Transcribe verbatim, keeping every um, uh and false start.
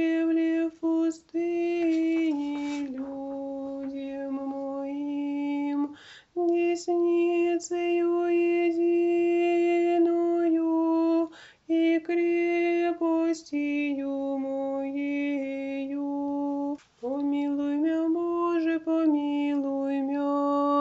деревне в пустыне людям моим, десницею единую и крепостью моей.